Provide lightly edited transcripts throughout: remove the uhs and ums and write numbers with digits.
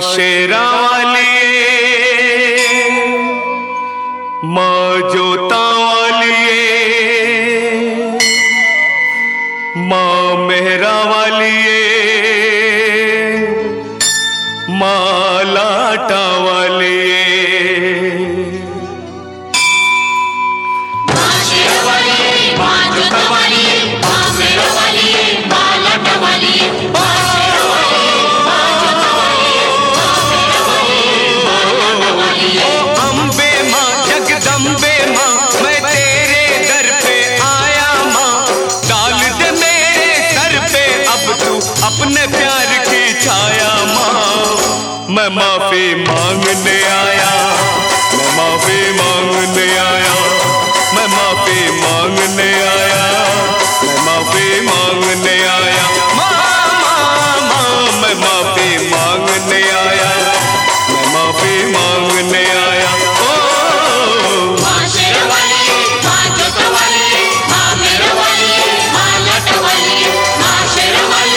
शेरा वालिए, माँ जोता वालिए, माँ मेहरा वालिए, माँ लाटा वालिए। अपने प्यार की छाया माँ, मैं माफी मांगने आया, मैं माफी मांगने आया, मैं माफी मांगने आया, मैं माफी मांगने आया, माँ मैं माफी मांगने आया, मैं माफी मांगने आया। ओ माँ शेरा वाली, माँ जोता वाली, माँ मेरा वाली, माँ लाटा वाली, माँ शेरा वाली,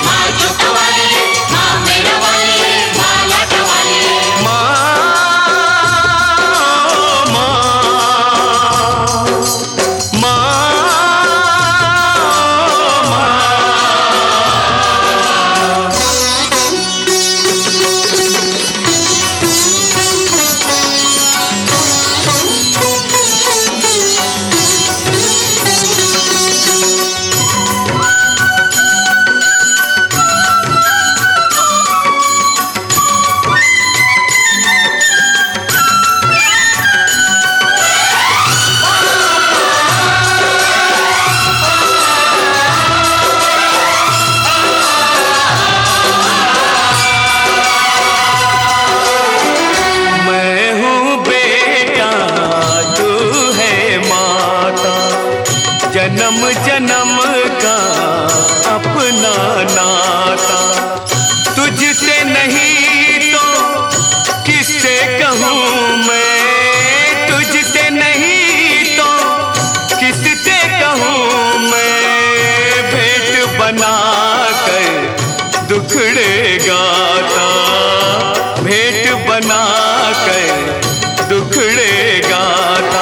जन्म जन्म का अपना नाता, तुझसे नहीं तो किससे कहूँ मैं, तुझसे नहीं तो किससे कहूँ मैं, भेंट बना कर दुखड़े गाता, भेंट बना कर दुखड़े गाता।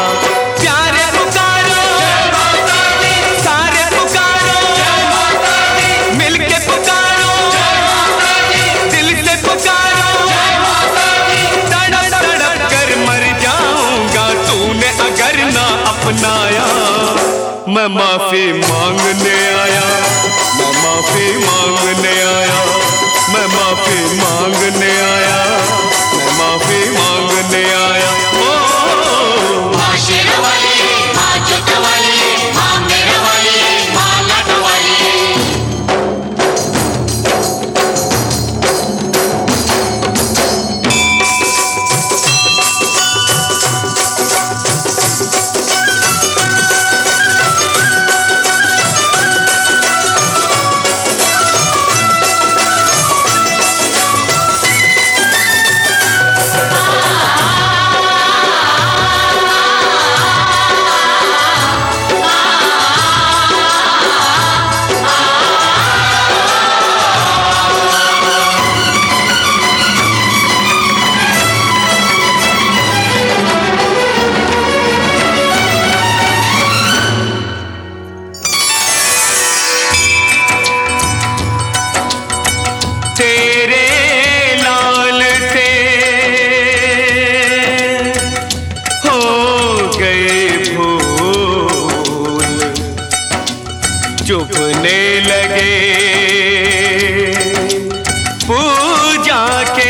मैं माफी मांगने आया, मैं माफी मांगने आया, मैं माफी मांगने आया, मैं माफी मांगने आया। ओ माँ शेरा वाली, माँ जोता वाली, माँ मेरा वाली, माँ लाटा वाली। तेरे लाल से हो गए फूल, चुभने लगे पूजा के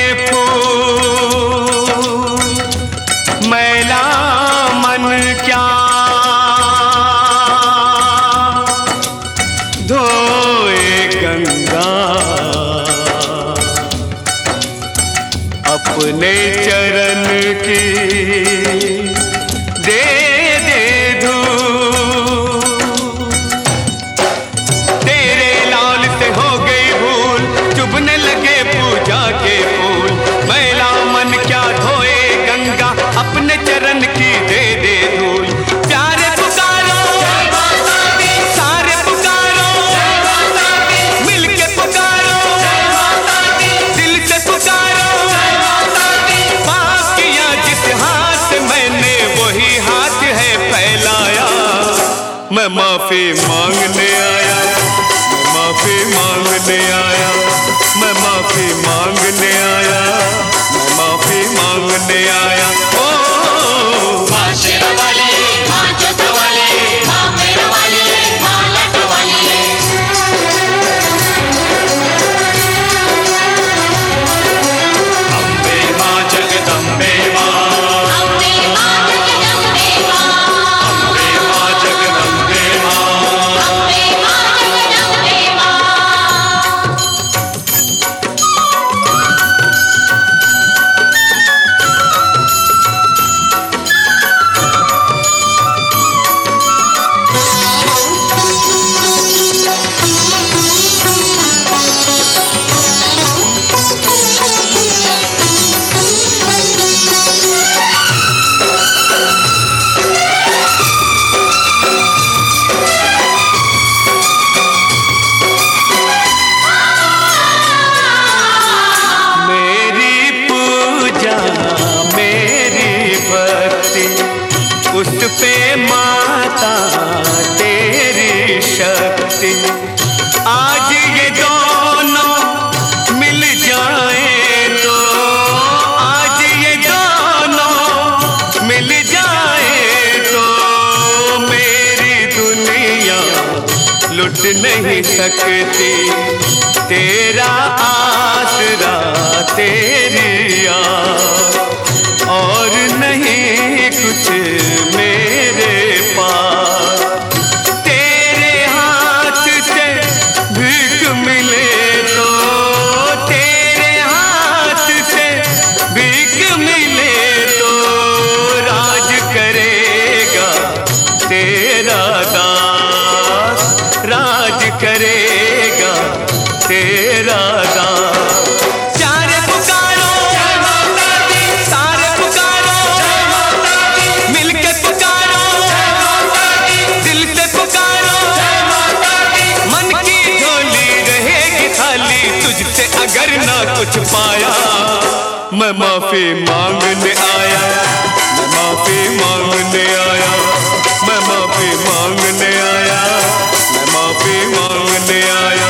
फूल, मैला मन क्या धोए गंगा, अपने चरण की दे दे धूल, तेरे लाल से हो गई भूल, चुभने लगे पूजा के फूल, मैला मन क्या धोए गंगा, अपने चरण की दे दे धूल। प्यारे पुकारो सारे पुकारो, मिलके पुकारो, दिल से पुकारो। मैं माफी मांगने आया, मैं माफी मांगने आया, मैं माफी मांगने आया, मैं माफी मांगने आया। ओ माँ शेरावाली, माँ जोतवाली, माँ मेरावाली, माँ लाटवाली। अम्बे माँ जगदम्बे माँ, अम्बे माँ जगदम्बे माँ, अम्बे माँ जगदम्बे माँ, अम्बे माँ जगदम्बे माँ। मेरी पूजा मेरी भक्ति उस पे माता तेरी शक्ति। आज ये दोनों मिल जाए तो, आज ये दोनों मिल जाए तो मेरी दुनिया लुट नहीं सकती। तेरा आसरा तेरी याद और नहीं कुछ मेरे पास। तेरे हाथ से भीख मिले तो, तेरे हाथ से भीख मिले तो राज करेगा तेरा दास, राज करेगा तेरा दास। चारे पुकारो सारे पुकारो, मिलके पुकारो दिल से पुकारो। मन की झोली रहेगी खाली तुझसे अगर ना कुछ पाया। मैं माफी मांगने आया, मैं माफी मांगने आया, मैं माफी मांगने आया, मैं माफी मांगने आया।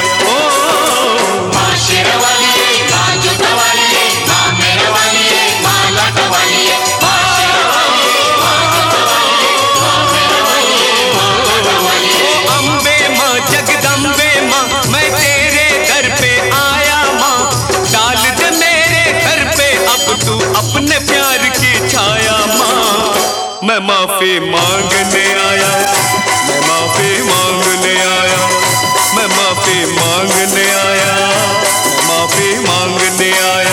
ओ माँ शेरावाली, माँ जोतवाली, माँ मेरावाली, माँ लाटवाली। माँ शेरावाली, माँ जोतवाली, माँ मेरावाली, माँ लाटवाली। ओ अम्बे माँ जगदम्बे माँ, मैं तेरे दर पे आया माँ। डाल दे मेरे घर पे अब तू अपने प्यार की छाया माँ। मैं माफी मांगने आया, मैं माफी मांगने आया, मैं माफी मांगने आया, मैं माफी मांगने आया।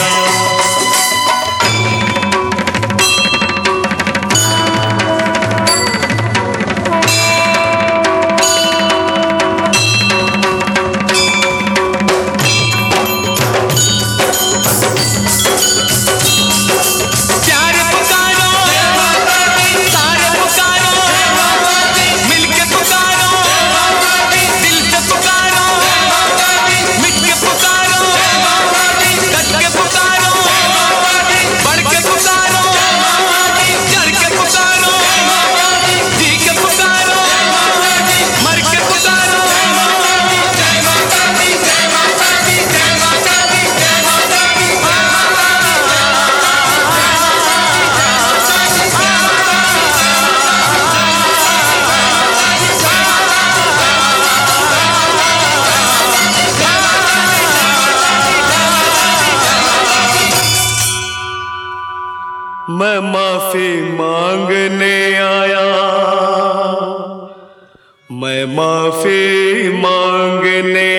प्यार पुकारो सारे पुकारो, मिलके पुकारो दिल से पुकारो, मिट के पुकारो, कट के पुकारो, बढ़ के पुकारो, चढ़ के पुकारो, जी के पुकारो, मर के पुकारो। जय माता दी, जय माता दी, जय माता दी, जय माता दी। मैं माफी मांगने आया, मैं माफी मांगने